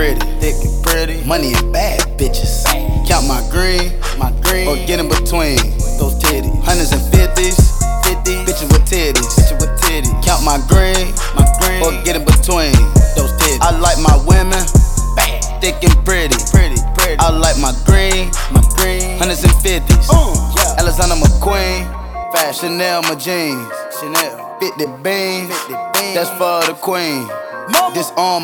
thick and pretty. Money and bad bitches. Count my green, or get in between those titties. Hundreds and fifties, bitches with titties. Count my green, or get in between those titties. I like my women bad, thick and pretty. I like my green, hundreds and fifties. Alexander McQueen, Chanel my jeans, 50 beans, that's for the queen. This on